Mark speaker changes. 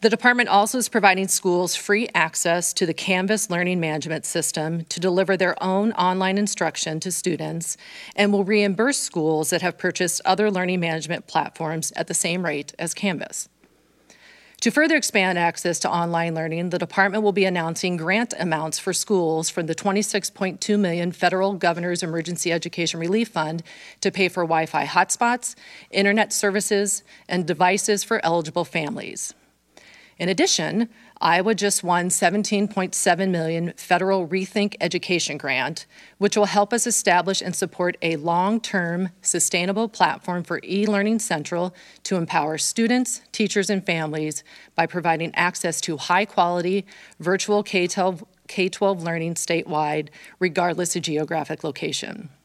Speaker 1: The department also is providing schools free access to the Canvas learning management system to deliver their own online instruction to students, and will reimburse schools that have purchased other learning management platforms at the same rate as Canvas. To further expand access to online learning, the department will be announcing grant amounts for schools from the $26.2 million federal Governor's Emergency Education Relief Fund to pay for Wi-Fi hotspots, internet services, and devices for eligible families. In addition, Iowa just won $17.7 million federal Rethink Education grant, which will help us establish and support a long-term sustainable platform for eLearning Central to empower students, teachers, and families by providing access to high-quality virtual K-12 learning statewide, regardless of geographic location.